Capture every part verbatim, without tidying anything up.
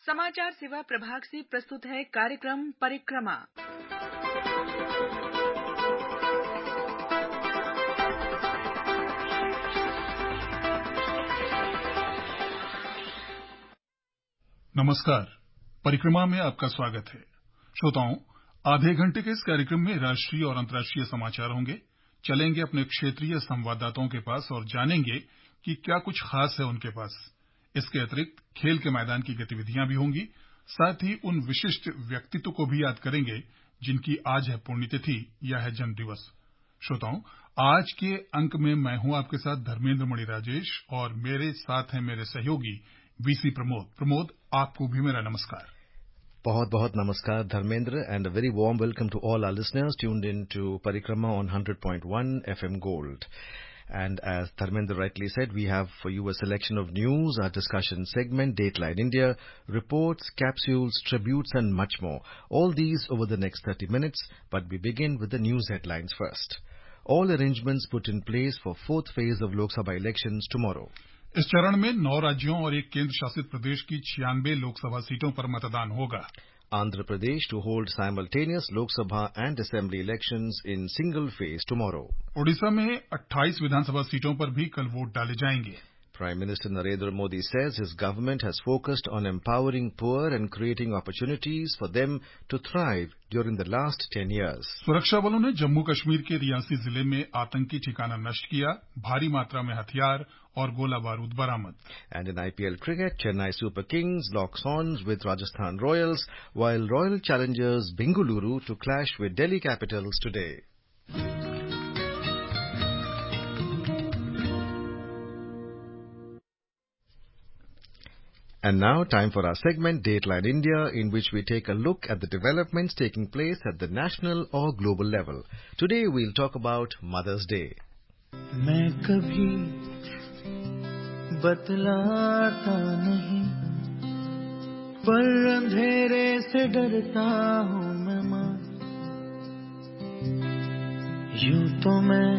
समाचार सेवा प्रभाग से प्रस्तुत है कार्यक्रम परिक्रमा। नमस्कार, परिक्रमा में आपका स्वागत है। श्रोताओं, आधे घंटे के इस कार्यक्रम में राष्ट्रीय और अंतर्राष्ट्रीय समाचार होंगे। चलेंगे अपने क्षेत्रीय संवाददाताओं के पास और जानेंगे कि क्या कुछ खास है उनके पास। इसके अतिरिक्त खेल के मैदान की गतिविधियां भी होंगी। साथ ही उन विशिष्ट व्यक्तित्व को भी याद करेंगे जिनकी आज है पुण्यतिथि या है जन्म दिवस। श्रोताओं, आज के अंक में मैं हूं आपके साथ धर्मेंद्र मणि राजेश और मेरे साथ हैं मेरे सहयोगी वीसी प्रमोद। प्रमोद, आपको भी मेरा नमस्कार। बहुत बहुत नमस्कार Dharmendra, and a very warm welcome to all our listeners tuned in to Parikrama on one hundred point one F M Gold. And as Dharmendra rightly said, we have for you a selection of news, our discussion segment, Dateline India, reports, capsules, tributes and much more. All these over the next thirty minutes, but we begin with the news headlines first. All arrangements put in place for fourth phase of Lok Sabha elections tomorrow. इस चरण में नौ राज्यों और एक केंद्र शासित प्रदेश की छियानवे लोकसभा सीटों पर मतदान होगा। Andhra Pradesh to hold simultaneous Lok Sabha and Assembly elections in single phase tomorrow. Odisha में अट्ठाईस विधानसभा सीटों पर भी कल वोट डाले जाएंगे। Prime Minister Narendra Modi says his government has focused on empowering poor and creating opportunities for them to thrive during the last ten years. सुरक्षा बलों ने जम्मू कश्मीर के रियासी जिले में आतंकी ठिकाना नष्ट किया। भारी मात्रा में हथियार और गोला बारूद बरामद। And in I P L cricket, Chennai Super Kings locks horns with Rajasthan Royals, while Royal challengers Bengaluru to clash with Delhi Capitals today. And now, time for our segment, Dateline India, in which we take a look at the developments taking place at the national or global level. Today, we'll talk about Mother's Day. मैं कभी बतलाता नहीं, पर अंधेरे से डरता हूँ मैं माँ। यूं तो मैं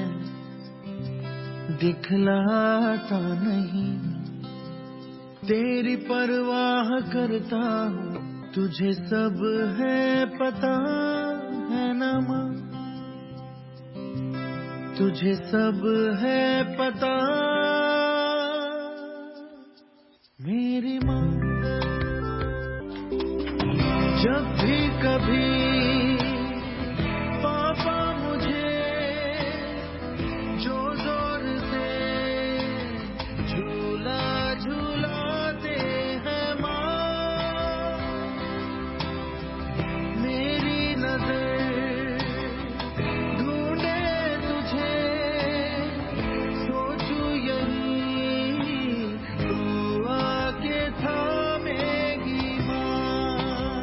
दिखलाता नहीं, तेरी परवाह करता हूँ, तुझे सब है पता है ना माँ, तुझे सब है पता। मेरी माँ जब भी कभी पापा मुझे जो जोर से झूला झूलाते हैं माँ, मेरी नजर ढूंढे तुझे, सोचूं यही तू आके थामेगी माँ।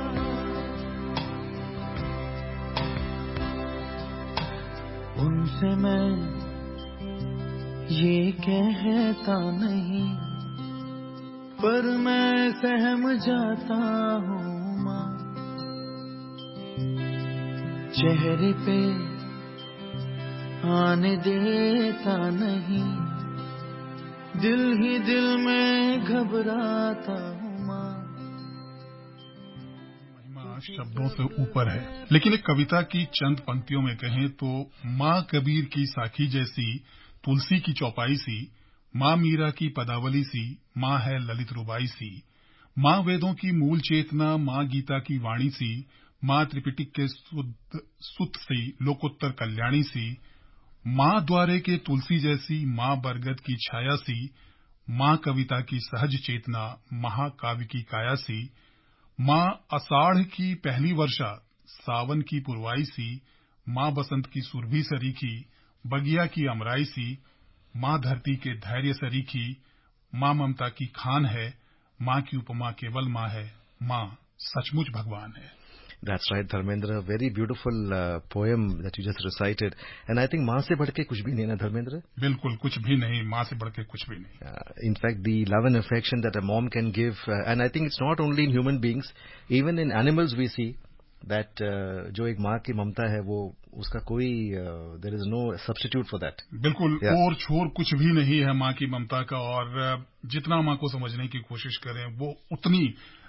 उनसे मैं ये कहता नहीं, पर मैं सहम जाता हूँ माँ। चेहरे पे आने देता नहीं, दिल ही दिल में घबराता हूँ माँ। महिमा शब्दों से ऊपर है, लेकिन एक कविता की चंद पंक्तियों में कहें तो माँ कबीर की साखी जैसी, तुलसी की चौपाई सी, माँ मीरा की पदावली सी, माँ है ललित रुबाई सी, माँ वेदों की मूल चेतना, माँ गीता की वाणी सी, माँ त्रिपिटक के शुद्ध सुत सी, लोकोत्तर कल्याणी सी, माँ द्वारे के तुलसी जैसी, माँ बरगद की छाया सी, माँ कविता की सहज चेतना, महाकाव्य की काया सी, माँ आषाढ़ की पहली वर्षा, सावन की पुरवाई सी, माँ बसंत की सुरभि सरीखी, बगिया की अमराई सी, माँ धरती के धैर्य सरीखी, माँ ममता की खान है, माँ की उपमा केवल माँ है, माँ सचमुच भगवान है। That's right, Dharmendra. Very beautiful uh, poem that you just recited. And I think माँ से बढ़ के कुछ भी नहीं ना Dharmendra? बिल्कुल कुछ भी नहीं, माँ से बढ़ के कुछ भी नहीं। Uh, in fact, the love and affection that a mom can give, uh, and I think it's not only in human beings, even in animals we see that uh, जो एक माँ की ममता है वो उसका कोई uh, there is no substitute for that. बिल्कुल Yeah. और छोर कुछ भी नहीं है माँ की ममता का, और जितना माँ को समझने की कोशिश करें वो उतनी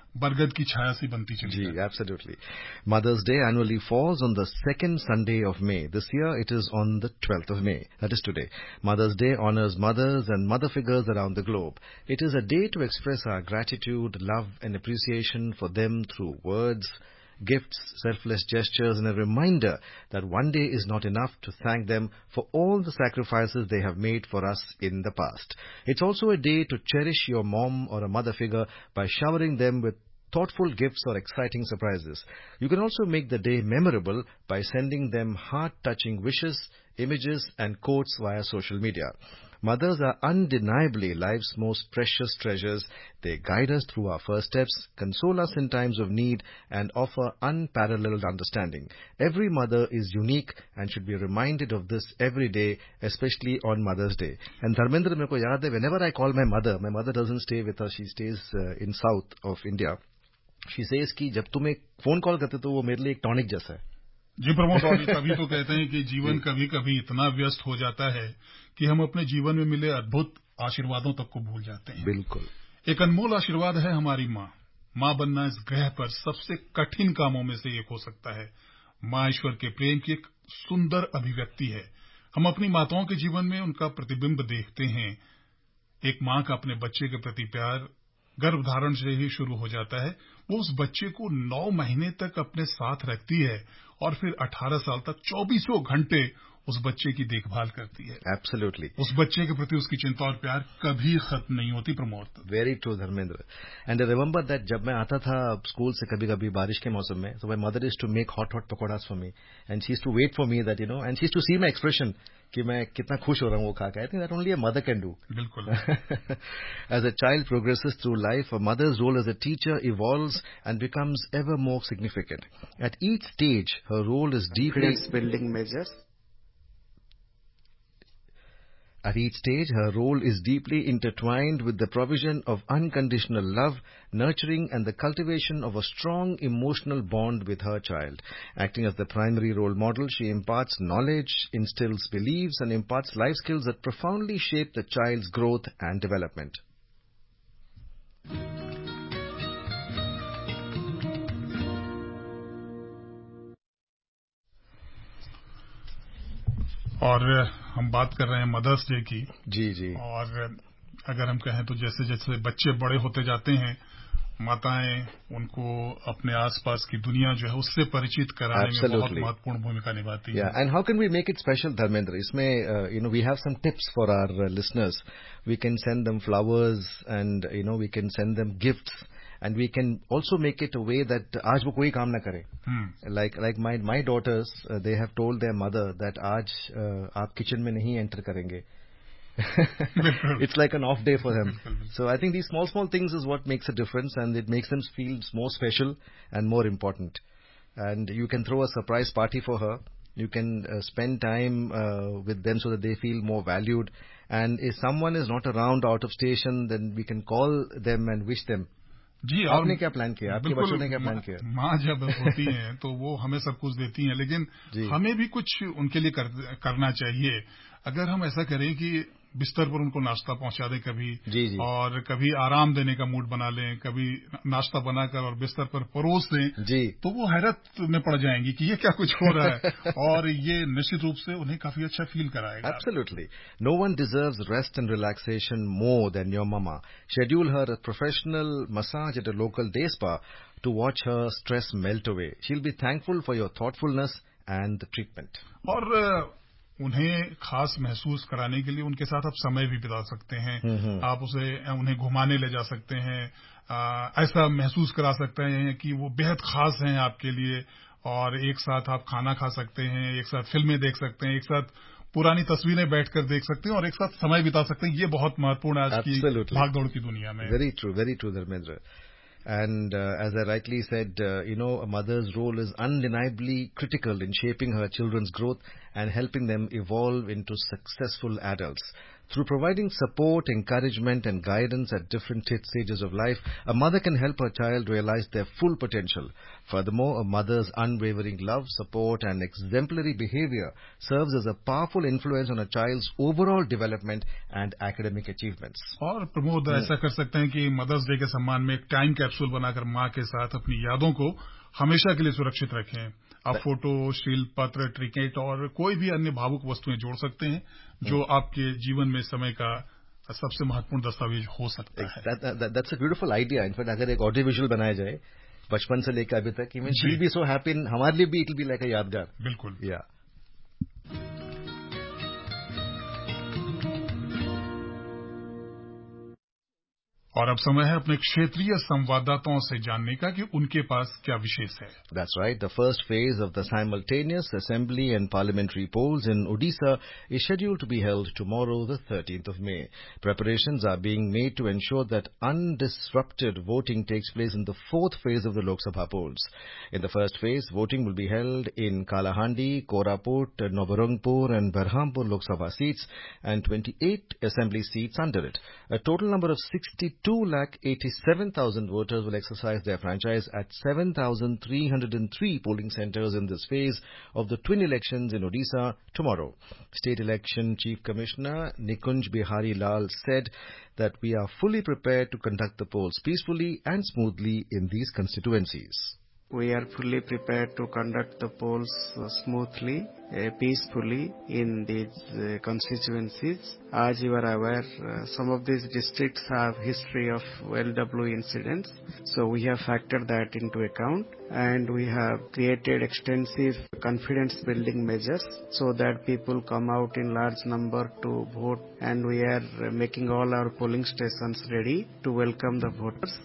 बरगद की छाया सी बनती चली जी, जाती है। absolutely. Mother's Day annually falls on the second Sunday of May. This year it is on the twelfth of May. That is today. Mother's Day honors mothers and mother figures around the globe. It is a day to express our gratitude, love and appreciation for them through words, gifts, selfless gestures, and a reminder that one day is not enough to thank them for all the sacrifices they have made for us in the past. It's also a day to cherish your mom or a mother figure by showering them with thoughtful gifts or exciting surprises. You can also make the day memorable by sending them heart-touching wishes, images, and quotes via social media. Mothers are undeniably life's most precious treasures. They guide us through our first steps, console us in times of need, and offer unparalleled understanding. Every mother is unique and should be reminded of this every day, especially on Mother's Day. And Dharmendra, मेरे को याद है, whenever I call my mother, my mother doesn't stay with us, she stays uh, in south of India. She says कि जब तुम एक phone call करते तो वो मेरे लिए एक टॉनिक जैसा है. जी प्रमोद, और तभी तो कहते हैं कि जीवन कभी कभी इतना व्यस्त हो जाता है कि हम अपने जीवन में मिले अद्भुत आशीर्वादों तक को भूल जाते हैं। बिल्कुल। एक अनमोल आशीर्वाद है हमारी माँ। माँ बनना इस ग्रह पर सबसे कठिन कामों में से एक हो सकता है। माँ ईश्वर के प्रेम की एक सुंदर अभिव्यक्ति है। हम अपनी माताओं के जीवन में उनका प्रतिबिंब देखते हैं। एक माँ का अपने बच्चे के प्रति प्यार गर्भधारण से ही शुरू हो जाता है। वो उस बच्चे को नौ महीने तक अपने साथ रखती है और फिर अठारह साल तक चौबीसों घंटे उस बच्चे की देखभाल करती है। Absolutely. उस बच्चे के प्रति उसकी चिंता और प्यार कभी खत्म नहीं होती Pramod. Very true, Dharmendra. And I remember that जब मैं आता था स्कूल से कभी-कभी बारिश के मौसम में, so my mother used to make hot hot pakoras for me, and she used to wait for me that you know, and she used to see my expression कि मैं कितना खुश हो रहा हूँ वो खा के. I think that only a mother can do. बिल्कुल। As a child progresses through life, a mother's role as a teacher evolves and becomes ever more significant. At each stage, her role is deeply building measures. At each stage, her role is deeply intertwined with the provision of unconditional love, nurturing and the cultivation of a strong emotional bond with her child. Acting as the primary role model, she imparts knowledge, instills beliefs and imparts life skills that profoundly shape the child's growth and development. और हम बात कर रहे हैं mother's day की। जी जी। और अगर हम कहें तो जैसे जैसे बच्चे बड़े होते जाते हैं, माताएं उनको अपने आसपास की दुनिया जो है उससे परिचित कराने Absolutely. में बहुत महत्वपूर्ण भूमिका निभाती है। Yeah, and how can we make it special, Dharmendra? इसमें uh, you know we have some tips for our uh, listeners. We can send them flowers, and you know we can send them gifts. And we can also make it a way that आज वो कोई काम ना करे. Hmm. Like like my my daughters, uh, they have told their mother that आज uh, आप kitchen में नहीं enter करेंगे. It's like an off day for them. So I think these small small things is what makes a difference, and it makes them feel more special and more important. And you can throw a surprise party for her. You can uh, spend time uh, with them so that they feel more valued. And if someone is not around out of station, then we can call them and wish them. जी, आपने क्या plan किया? आपके बच्चों ने क्या plan किया? माँ जब होती हैं तो वो हमें सब कुछ देती हैं, लेकिन हमें भी कुछ उनके लिए कर, करना चाहिए। अगर हम ऐसा करें कि बिस्तर पर उनको नाश्ता पहुंचा दें कभी, जी जी। और कभी आराम देने का मूड बना लें, कभी नाश्ता बनाकर और बिस्तर पर परोस दें, जी, तो वो हैरत में पड़ जाएंगी कि ये क्या कुछ हो रहा है, और ये निश्चित रूप से उन्हें काफी अच्छा फील कराएगा। Absolutely. No one deserves rest and relaxation more than your mama. Schedule her a professional massage at a local day spa to watch her stress melt away. She'll be thankful for your thoughtfulness and the treatment. और उन्हें खास महसूस कराने के लिए उनके साथ आप समय भी बिता सकते हैं। आप उसे उन्हें घुमाने ले जा सकते हैं, आ, ऐसा महसूस करा सकते हैं कि वो बेहद खास हैं आपके लिए, और एक साथ आप खाना खा सकते हैं, एक साथ फिल्में देख सकते हैं, एक साथ पुरानी तस्वीरें बैठकर देख सकते हैं, और एक साथ समय बिता सकते हैं। ये बहुत महत्वपूर्ण है आज की भागदौड़ की दुनिया में। Very true, very true, Dharmendra. And uh, as I rightly said, uh, you know, a mother's role is undeniably critical in shaping her children's growth and helping them evolve into successful adults. Through providing support, encouragement and guidance at different stages of life, a mother can help her child realize their full potential. Furthermore, a mother's unwavering love, support and exemplary behavior serves as a powerful influence on a child's overall development and academic achievements. और प्रमोद ऐसा कर सकते हैं कि mother's day के सम्मान में एक टाइम कैप्सूल बनाकर माँ के साथ अपनी यादों को हमेशा के लिए सुरक्षित रखें. आप फोटो, शील पत्र, ट्रिकेट और कोई भी अन्य भावुक वस्तुएं जोड़ सकते हैं जो आपके जीवन में समय का सबसे महत्वपूर्ण दस्तावेज हो सकता है. that, that, that's a beautiful idea. In fact, अगर एक ऑडियो विजुअल बनाया जाए बचपन से लेकर अभी तक, even she will be so happy, हमारे लिए भी it will be like a यादगार. बिल्कुल. या और अब समय है अपने क्षेत्रीय संवाददाताओं से जानने का कि उनके पास क्या विशेष है. That's right. The first phase of the simultaneous assembly and parliamentary polls in Odisha is scheduled to be held tomorrow, the thirteenth of May. Preparations are being made to ensure that undisrupted voting takes place in the fourth phase of the Lok Sabha polls. In the first phase, voting will be held in Kalahandi, Koraput, Nabarangpur and Berhampur Lok Sabha seats and twenty-eight assembly seats under it. A total number of sixty-two lakh eighty-seven thousand voters will exercise their franchise at seven thousand three hundred three polling centers in this phase of the twin elections in Odisha tomorrow. State Election Chief Commissioner Nikunj Bihari Lal said that we are fully prepared to conduct the polls peacefully and smoothly in these constituencies. We are fully prepared to conduct the polls uh, smoothly, uh, peacefully in these uh, constituencies. As you are aware, uh, some of these districts have history of L W incidents, so we have factored that into account, and we have created extensive confidence building measures so that people come out in large number to vote, and we are uh, making all our polling stations ready to welcome the voters.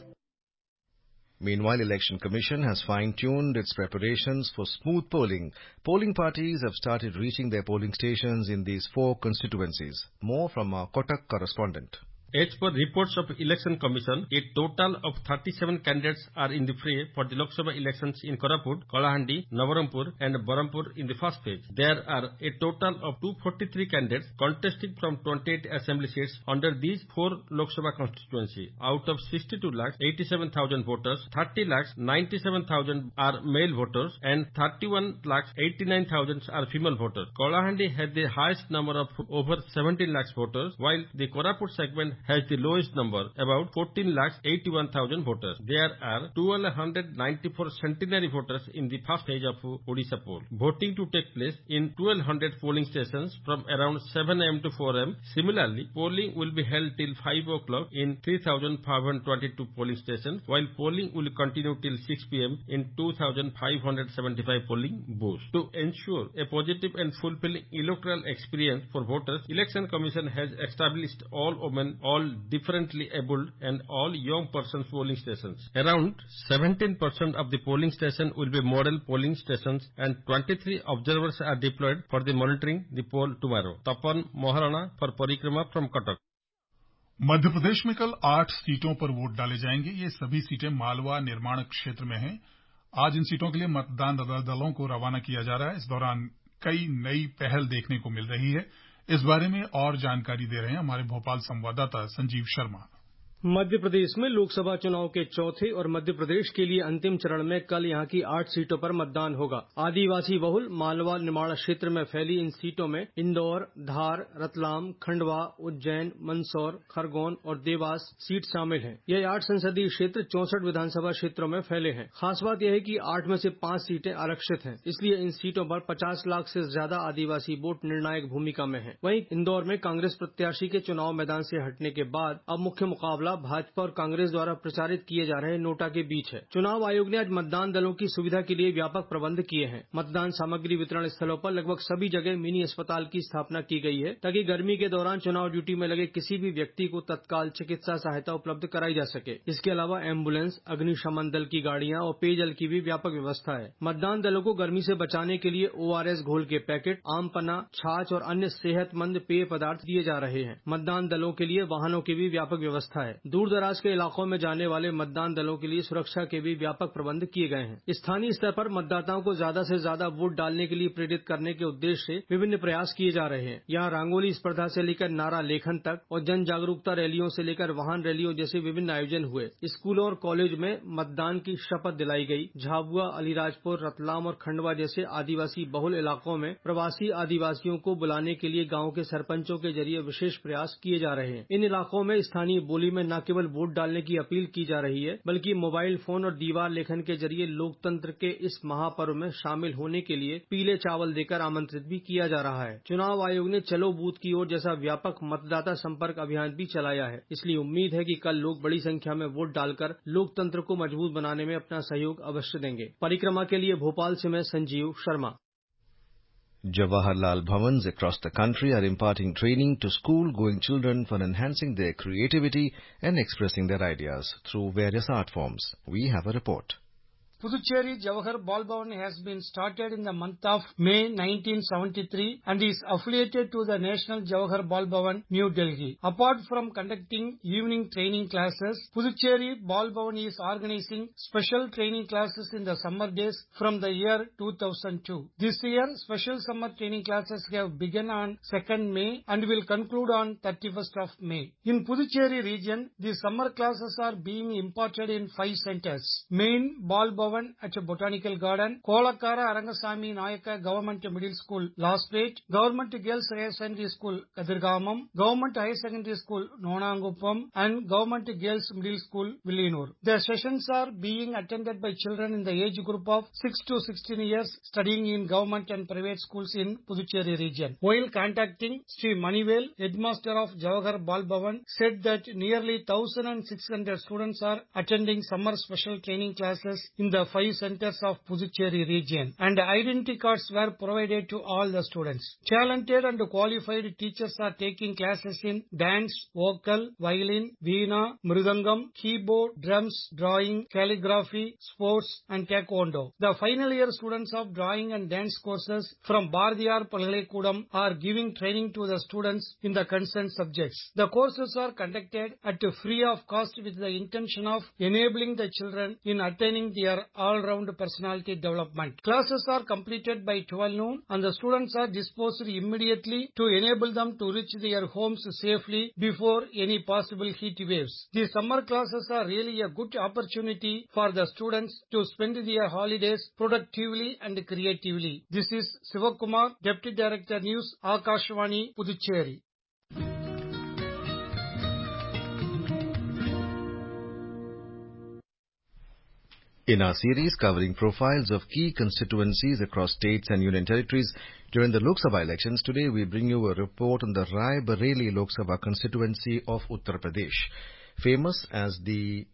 Meanwhile, Election Commission has fine-tuned its preparations for smooth polling. Polling parties have started reaching their polling stations in these four constituencies. More from our Kotak correspondent. As per reports of Election Commission, a total of thirty-seven candidates are in the fray for the Lok Sabha elections in Koraput, Kalahandi, Nabarangpur and Berhampur in the first phase. There are a total of two hundred forty-three candidates contesting from twenty-eight assembly seats under these four Lok Sabha constituencies. Out of sixty-two lakh eighty-seven thousand voters, thirty lakh ninety-seven thousand are male voters and thirty-one lakh eighty-nine thousand are female voters. Kalahandi had the highest number of over seventeen lakhs voters, while the Koraput segment has the lowest number, about fourteen lakh eighty-one thousand voters. There are one thousand two hundred ninety-four centenary voters in the first phase of Odisha poll. Voting to take place in twelve hundred polling stations from around seven a m to four a m Similarly, polling will be held till five o'clock in three thousand five hundred twenty-two polling stations, while polling will continue till six p m in two thousand five hundred seventy-five polling booths. To ensure a positive and fulfilling electoral experience for voters, Election Commission has established all women, all differently abled and all young persons polling stations. Around seventeen percent of the polling station will be model polling stations and twenty-three observers are deployed for the monitoring the poll tomorrow. Tapan Moharana for Parikrama from Cuttack. Madhya Pradesh में कल आठ सीटों पर vote डाले जाएंगे. ये सभी सीटें मालवा निर्माण क्षेत्र में हैं. आज इन सीटों के लिए मतदान दलों को रवाना किया जा रहा है. इस दौरान कई नई पहल देखने को मिल रही है. इस बारे में और जानकारी दे रहे हैं हमारे भोपाल संवाददाता संजीव शर्मा. मध्य प्रदेश में लोकसभा चुनाव के चौथे और मध्य प्रदेश के लिए अंतिम चरण में कल यहां की आठ सीटों पर मतदान होगा. आदिवासी बहुल मालवा निर्माण क्षेत्र में फैली इन सीटों में इंदौर, धार, रतलाम, खंडवा, उज्जैन, मंदसौर, खरगोन और देवास सीट शामिल हैं. ये आठ संसदीय क्षेत्र चौसठ विधानसभा क्षेत्रों में फैले हैं. खास बात यह है कि आठ में से पांच सीटें आरक्षित हैं, इसलिए इन सीटों पर पचास लाख से ज्यादा आदिवासी वोट निर्णायक भूमिका में है. वहीं इंदौर में कांग्रेस प्रत्याशी के चुनाव मैदान से हटने के बाद अब मुख्य मुकाबला भाजपा और कांग्रेस द्वारा प्रचारित किए जा रहे नोटा के बीच है. चुनाव आयोग ने आज मतदान दलों की सुविधा के लिए व्यापक प्रबंध किए हैं. मतदान सामग्री वितरण स्थलों पर लगभग सभी जगह मिनी अस्पताल की स्थापना की गई है, ताकि गर्मी के दौरान चुनाव ड्यूटी में लगे किसी भी व्यक्ति को तत्काल चिकित्सा सहायता उपलब्ध कराई जा सके. इसके अलावा एम्बुलेंस, अग्निशमन दल की गाड़ियां और पेयजल की भी व्यापक व्यवस्था है. मतदान दलों को गर्मी से बचाने के लिए ओ आर एस घोल के पैकेट, आम पन्ना, छाछ और अन्य सेहतमंद पेय पदार्थ दिए जा रहे हैं. मतदान दलों के लिए वाहनों की भी व्यापक व्यवस्था है. दूर दराज के इलाकों में जाने वाले मतदान दलों के लिए सुरक्षा के भी व्यापक प्रबंध किए गए हैं। स्थानीय स्तर पर मतदाताओं को ज्यादा से ज्यादा वोट डालने के लिए प्रेरित करने के उद्देश्य से विभिन्न प्रयास किए जा रहे हैं। यहाँ रंगोली स्पर्धा से लेकर नारा लेखन तक और जन जागरूकता रैलियों से लेकर वाहन रैलियों जैसे विभिन्न आयोजन हुए। स्कूलों और कॉलेज में मतदान की शपथ दिलाई गई। झाबुआ, अलीराजपुर, रतलाम और खंडवा जैसे आदिवासी बहुल इलाकों में प्रवासी आदिवासियों को बुलाने के लिए गांव के सरपंचों के जरिए विशेष प्रयास किए जा रहे हैं। इन इलाकों में स्थानीय बोली में न केवल वोट डालने की अपील की जा रही है, बल्कि मोबाइल फोन और दीवार लेखन के जरिए लोकतंत्र के इस महापर्व में शामिल होने के लिए पीले चावल देकर आमंत्रित भी किया जा रहा है। चुनाव आयोग ने चलो बूथ की ओर जैसा व्यापक मतदाता संपर्क अभियान भी चलाया है। इसलिए उम्मीद है कि कल लोग बड़ी संख्या में वोट डालकर लोकतंत्र को मजबूत बनाने में अपना सहयोग अवश्य देंगे। परिक्रमा के लिए भोपाल से मैं Sanjeev Sharma. Jawaharlal Bhavans across the country are imparting training to school-going children for enhancing their creativity and expressing their ideas through various art forms. We have a report. Puducherry Jawahar Bal Bhavan has been started in the month of May nineteen seventy-three and is affiliated to the National Jawahar Bal Bhavan, New Delhi. Apart from conducting evening training classes, Puducherry Bal Bhavan is organizing special training classes in the summer days from the year two thousand two. This year, special summer training classes have begun on second May and will conclude on thirty-first of May. In Puducherry region, the summer classes are being imparted in five centers. Main Bal Bhavan at Botanical Garden, Kolakara Arangasamy Nayaka Government Middle School, Laspet, Government Girls Higher Secondary School, Kadirgamam, Government Higher Secondary School, Nonangupam, and Government Girls Middle School, Villanur. The sessions are being attended by children in the age group of six to sixteen years studying in government and private schools in Puducherry region. While contacting Sri Manivel, headmaster of Jawahar Bal Bhavan, said that nearly one thousand six hundred students are attending summer special training classes in the five centers of Puducherry region, and identity cards were provided to all the students. Talented and qualified teachers are taking classes in dance, vocal, violin, veena, mridangam, keyboard, drums, drawing, calligraphy, sports, and taekwondo. The final year students of drawing and dance courses from Bhardiyar Palgalekudam are giving training to the students in the concerned subjects. The courses are conducted at free of cost with the intention of enabling the children in attaining their all-round personality development. Classes are completed by twelve noon and the students are disposed immediately to enable them to reach their homes safely before any possible heat waves. The summer classes are really a good opportunity for the students to spend their holidays productively and creatively. This is Sivakumar, Deputy Director News, Akashvani, Puducherry. In our series covering profiles of key constituencies across states and union territories during the Lok Sabha elections, today we bring you a report on the Rai Bareilly Lok Sabha constituency of Uttar Pradesh. Famous as the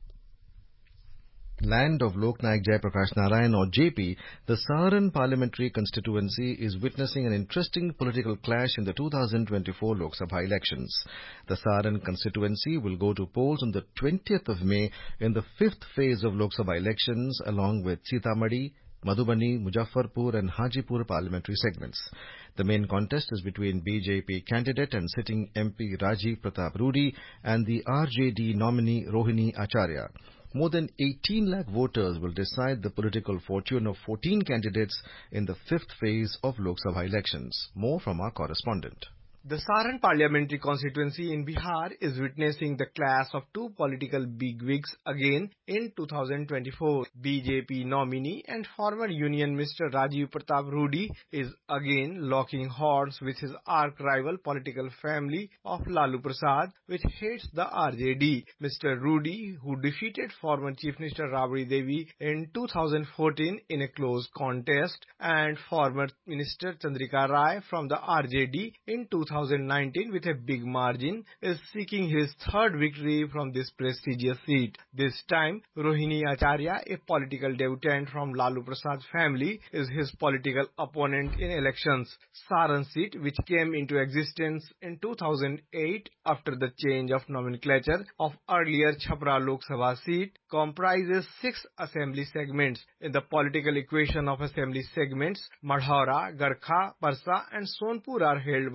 land of Lok Nayak Jayaprakash Narayan or J P, the Saharan parliamentary constituency is witnessing an interesting political clash in the two thousand twenty-four Lok Sabha elections. The Saharan constituency will go to polls on the twentieth of May in the fifth phase of Lok Sabha elections along with Sitamarhi, Madhubani, Muzaffarpur and Hajipur parliamentary segments. The main contest is between B J P candidate and sitting M P Rajiv Pratap Rudy and the R J D nominee Rohini Acharya. More than eighteen lakh voters will decide the political fortune of fourteen candidates in the fifth phase of Lok Sabha elections. More from our correspondent. The Saharan parliamentary constituency in Bihar is witnessing the clash of two political bigwigs again in two thousand twenty-four. B J P nominee and former Union Minister Rajiv Pratap Rudy is again locking horns with his arch-rival political family of Lalu Prasad, which hates the R J D. Mister Rudy, who defeated former Chief Minister Rabri Devi in two thousand fourteen in a close contest, and former Minister Chandrika Rai from the R J D in two thousand nineteen with a big margin, is seeking his third victory from this prestigious seat. This time, Rohini Acharya, a political debutant from Lalu Prasad's family, is his political opponent in elections. Saran seat, which came into existence in two thousand eight after the change of nomenclature of earlier Chhapra Lok Sabha seat, comprises six assembly segments. In the political equation of assembly segments, Madhaura, Garkha, Parsa and Sonpur are held by R J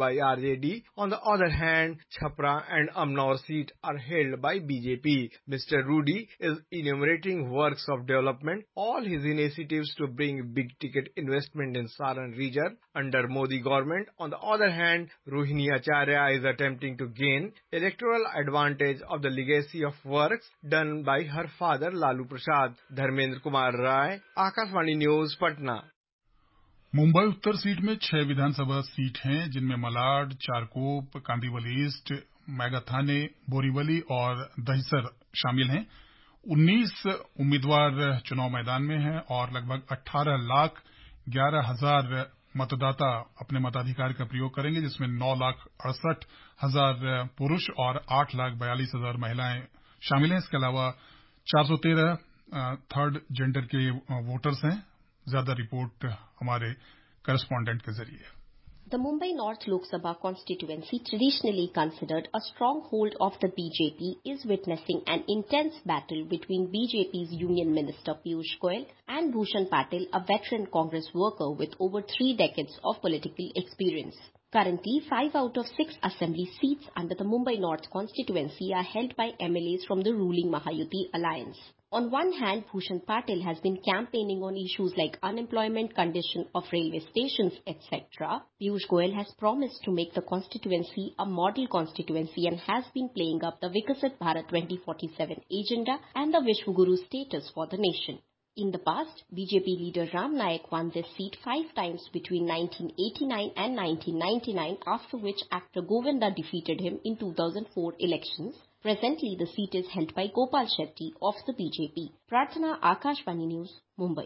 D. On the other hand, Chhapra and Amnaur seat are held by B J P. Mister Rudy is enumerating works of development, all his initiatives to bring big-ticket investment in Saran region under Modi government. On the other hand, Rohini Acharya is attempting to gain electoral advantage of the legacy of works done by her father Lalu Prasad. Dharmendra Kumar Rai, Akashvani News, Patna. Mumbai उत्तर seat में छह विधानसभा seat हैं, जिनमें Malad, Charkop, Kandivali east, Magathane, Borivali और दहिसर शामिल हैं। उन्नीस उम्मीदवार चुनाव मैदान में हैं और लगभग अठारह लाख ग्यारह हजार मतदाता अपने मताधिकार का प्रयोग करेंगे, जिसमें नौ लाख अड़सठ हजार पुरुष और आठ लाख बयालीस हजार महिलाएं शामिल हैं। इसके अलावा चार सौ तेरह थर्ड जेंडर के वोटर्स हैं। ज्यादा रिपोर्ट हमारे करेस्पॉन्डेंट के जरिए। The Mumbai North Lok Sabha constituency, traditionally considered a stronghold of the B J P, is witnessing an intense battle between B J P's Union Minister Piyush Goyal and Bhushan Patel, a veteran Congress worker with over three decades of political experience. Currently, five out of six assembly seats under the Mumbai North constituency are held by M L As from the ruling Mahayuti alliance. On one hand, Bhushan Patel has been campaigning on issues like unemployment, condition of railway stations, et cetera. Piyush Goyal has promised to make the constituency a model constituency and has been playing up the Viksit Bharat twenty forty-seven agenda and the Vishwaguru status for the nation. In the past, B J P leader Ram Nayak won this seat five times between nineteen eighty-nine and nineteen ninety-nine, after which actor Govinda defeated him in two thousand four elections. Presently, the seat is held by Gopal Shetty of the B J P. Pratana, Akashvani News, Mumbai.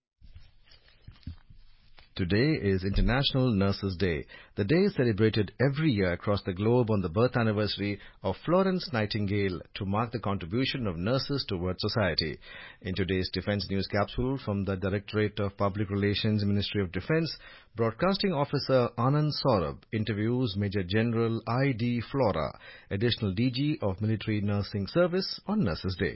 Today is International Nurses Day. The day is celebrated every year across the globe on the birth anniversary of Florence Nightingale to mark the contribution of nurses towards society. In today's Defence News Capsule from the Directorate of Public Relations, Ministry of Defence, Broadcasting Officer Anand Saurabh interviews Major General I D Flora, Additional D G of Military Nursing Service, on Nurses Day.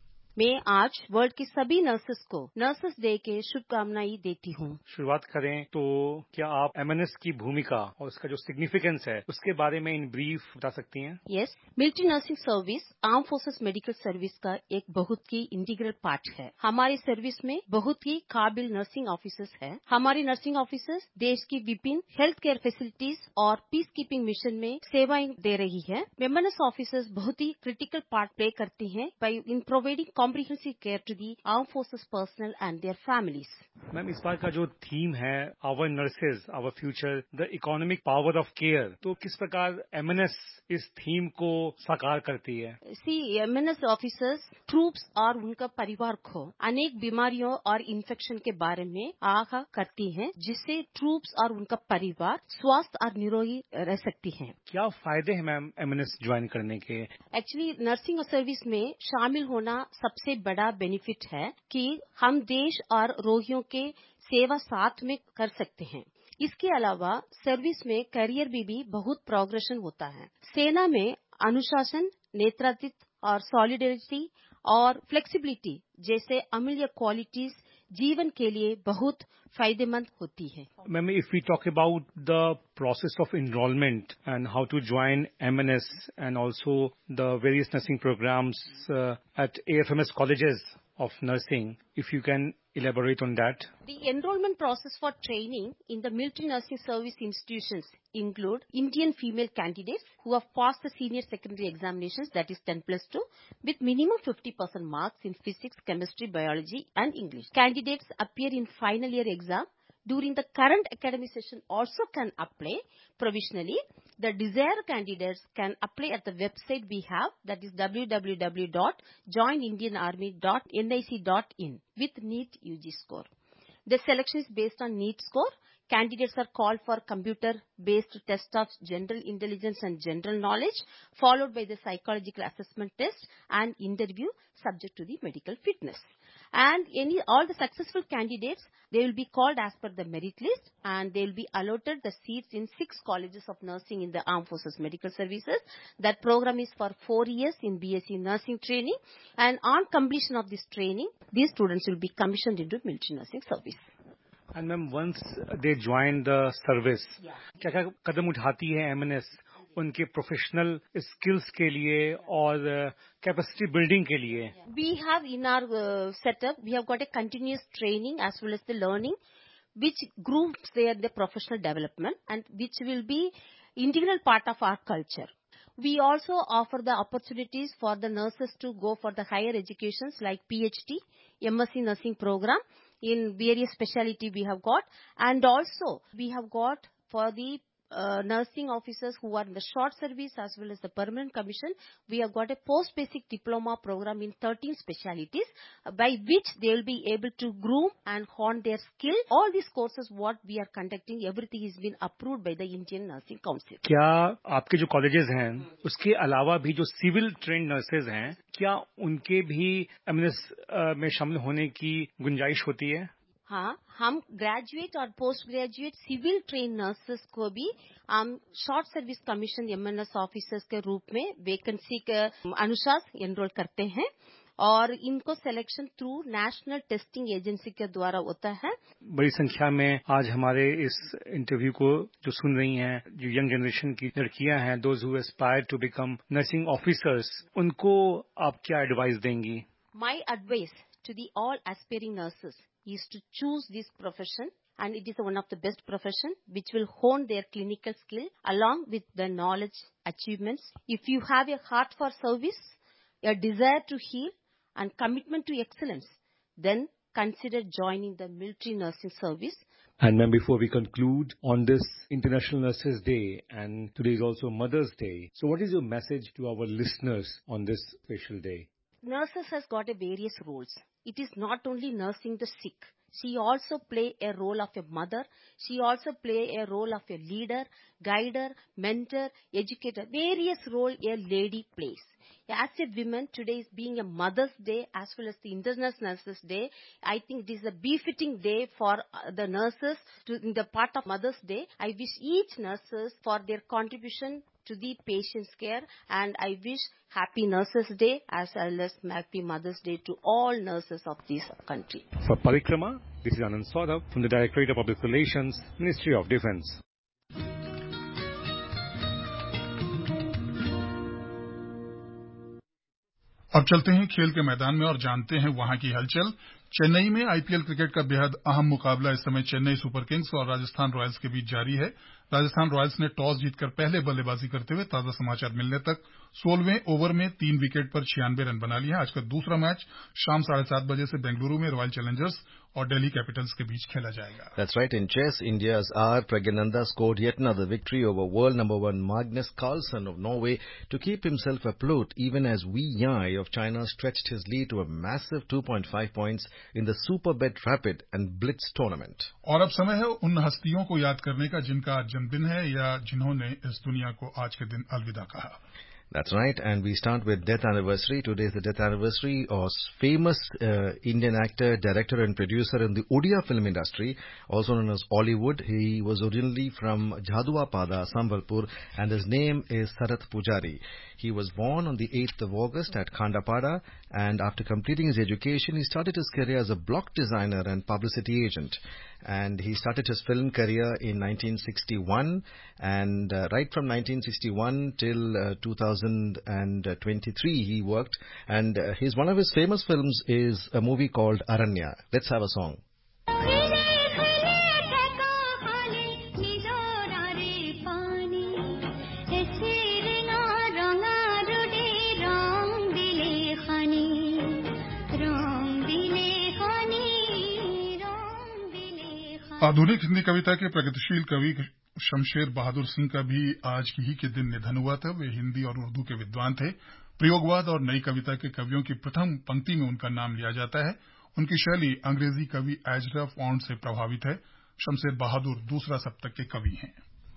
मैं आज world की सभी nurses को nurses day के शुभकामनाएं देती हूँ। शुरुआत करें तो क्या आप एमएनएस की भूमिका और उसका जो सिग्निफिकेंस है उसके बारे में इन ब्रीफ बता सकती हैं? Yes, military nursing service arm forces medical service का एक बहुत ही इंटीग्रल पार्ट है। हमारी सर्विस में बहुत ही काबिल नर्सिंग ऑफिसर्स हैं। हमारी नर्सिंग ऑफिसर्स देश की विभिन्न हेल्थ केयर फैसिलिटीज और पीस कीपिंग मिशन में सेवाएं दे रही है। एमएनएस ऑफिसर्स बहुत ही क्रिटिकल पार्ट प्ले करती हैं by in providing comprehensive care to the armed forces personnel and their families. Ma'am, इस बार का जो थीम है our nurses our future the economic power of care, तो किस प्रकार एमएनएस इस थीम को साकार करती है? सी एमएनएस ऑफिसर्स ट्रूप्स और उनका परिवार को अनेक बीमारियों और इन्फेक्शन के बारे में आगाह करती हैं, जिससे ट्रूप्स और उनका परिवार स्वस्थ और निरोगी रह सकती हैं। क्या फायदे हैं मैम एमएनएस ज्वाइन करने के? एक्चुअली नर्सिंग सर्विस में शामिल होना सबसे बड़ा बेनिफिट है कि हम देश और रोगियों के सेवा साथ में कर सकते हैं। इसके अलावा सर्विस में करियर में भी बहुत प्रोग्रेशन होता है। सेना में अनुशासन, नेतृत्व और सॉलिडरिटी और फ्लेक्सिबिलिटी जैसे अमूल्य क्वालिटीज जीवन के लिए बहुत फायदेमंद होती है। Ma'am, if we talk about the process of enrolment and how to join MNS and also the various nursing programmes at AFMS colleges of nursing, if you can elaborate on that. The enrollment process for training in the military nursing service institutions include Indian female candidates who have passed the senior secondary examinations, that is ten plus two, with minimum fifty percent marks in physics, chemistry, biology and English. Candidates appear in final year exam during the current academic session also can apply provisionally. The desired candidates can apply at the website we have, that is w w w dot join indian army dot n i c dot in with NEET U G score. The selection is based on NEET score. Candidates are called for computer-based test of general intelligence and general knowledge, followed by the psychological assessment test and interview subject to the medical fitness. And any all the successful candidates, they will be called as per the merit list, and they will be allotted the seats in six colleges of nursing in the Armed Forces Medical Services. That program is for four years in B S c nursing training, and on completion of this training, these students will be commissioned into military nursing service. And ma'am, once they join the service, क्या क्या कदम उठाती है M N S उनके professional skills के लिए और capacity building के लिए? We have in our uh, setup, we have got a continuous training as well as the learning, which grooms their the professional development and which will be integral part of our culture. We also offer the opportunities for the nurses to go for the higher educations like P H D, M S c nursing program in various specialty we have got, and also we have got for the uh, nursing officers who are in the short service as well as the permanent commission, we have got a post-basic diploma program in thirteen specialties uh, by which they will be able to groom and hone their skill. All these courses what we are conducting, everything has been approved by the Indian Nursing Council. क्या आपके जो colleges हैं उसके अलावा भी जो civil trained nurses हैं, क्या उनके भी M N S में शामिल होने की गुंजाइश होती है? हाँ, हम ग्रेजुएट और post graduate civil train nurses को भी हम short service commission M N S officers के रूप में वैकेंसी के अनुसार एनरोल करते हैं और इनको selection through national testing agency के द्वारा होता है. बड़ी संख्या में आज हमारे इस इंटरव्यू को जो सुन रही हैं, जो यंग जनरेशन की लड़कियां हैं, those who aspire to become nursing officers, उनको आप क्या एडवाइस देंगी? My advice to the all aspiring nurses is to choose this profession, and it is one of the best profession which will hone their clinical skill along with the knowledge achievements. If you have a heart for service, a desire to heal and commitment to excellence, then consider joining the military nursing service. And ma'am, before we conclude on this International Nurses Day, and today is also Mother's Day, so what is your message to our listeners on this special day? Nurses has got a various roles. It is not only nursing the sick. She also play a role of a mother. She also play a role of a leader, guider, mentor, educator. Various role a lady plays. As a woman, today is being a Mother's Day as well as the International Nurses Day. I think it is a befitting day for the nurses to, in the part of Mother's Day. I wish each nurses for their contribution to the patient's care, and I wish Happy Nurses Day as well as Happy Mother's Day to all nurses of this country. For Parikrama, this is Anand Saurabh from the Directorate of Public Relations, Ministry of Defence. अब चलते हैं खेल के मैदान में और जानते हैं वहां की हलचल. चेन्नई में आईपीएल क्रिकेट का बेहद अहम मुकाबला इस समय चेन्नई सुपर किंग्स और राजस्थान रॉयल्स के बीच जारी है. राजस्थान रॉयल्स ने टॉस जीतकर पहले बल्लेबाजी करते हुए ताजा समाचार मिलने तक सोलहवें ओवर में तीन विकेट पर छियानवे रन बना लिए. आज का दूसरा मैच शाम साढ़े सात बजे से बेंगलुरु में रॉयल चैलेंजर्स और दिल्ली कैपिटल्स के बीच खेला जाएगा. That's right. In chess, India's R. Pragyananda scored yet another victory over world number one Magnus Carlsen of Norway to keep himself afloat, even as Wei Yai of China stretched his lead to a massive two point five points in the Superbet Rapid and Blitz tournament. और अब समय है उन हस्तियों को याद करने का जिनका आज जन्मदिन है या जिन्होंने इस दुनिया को आज के दिन अलविदा कहा. That's right, and we start with death anniversary. Today is the death anniversary of famous uh, Indian actor, director and producer in the Odia film industry, also known as Hollywood. He was originally from Jhaduapada, Sambalpur, and his name is Sarath Pujari. He was born on the eighth of August at Khandapada, and after completing his education, he started his career as a block designer and publicity agent. And he started his film career in nineteen sixty-one, and uh, right from nineteen sixty-one till uh, two thousand twenty-three he worked, and uh, his one of his famous films is a movie called Aranya. Let's have a song. आधुनिक हिंदी कविता के प्रगतिशील कवि शमशेर बहादुर सिंह का भी आज ही के दिन निधन हुआ था. वे हिंदी और उर्दू के विद्वान थे. प्रयोगवाद और नई कविता के कवियों की प्रथम पंक्ति में उनका नाम लिया जाता है. उनकी शैली अंग्रेजी कवि एजरा फॉन्ट से प्रभावित है. शमशेर बहादुर दूसरा सप्तक के कवि हैं.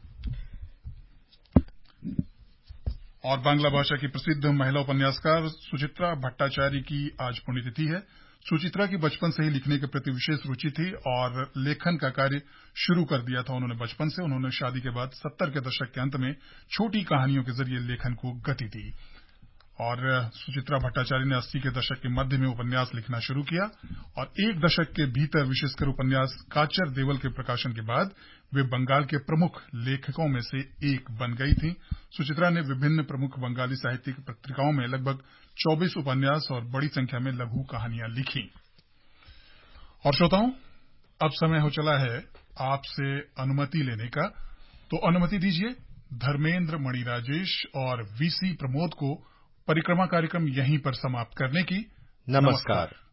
और बांग्ला भाषा की प्रसिद्ध महिला उपन्यासकार सुचित्रा भट्टाचार्य की आज पुण्यतिथि है. सुचित्रा की बचपन से ही लिखने के प्रति विशेष रुचि थी और लेखन का कार्य शुरू कर दिया था उन्होंने बचपन से. उन्होंने शादी के बाद सत्तर के दशक के अंत में छोटी कहानियों के जरिए लेखन को गति दी. और सुचित्रा भट्टाचार्य ने अस्सी के दशक के मध्य में उपन्यास लिखना शुरू किया और एक दशक के भीतर विशेषकर उपन्यास काचर देवल के प्रकाशन के बाद वे बंगाल के प्रमुख लेखकों में से एक बन गई थीं। सुचित्रा ने विभिन्न प्रमुख बंगाली साहित्यिक पत्रिकाओं में लगभग चौबीस उपन्यास और बड़ी संख्या में लघु कहानियां लिखी। और श्रोताओं, अब समय हो चला है आपसे अनुमति लेने का, तो अनुमति दीजिए धर्मेंद्र, मणि राजेश और वीसी प्रमोद को परिक्रमा कार्यक्रम यहीं पर समाप्त करने की। नमस्कार।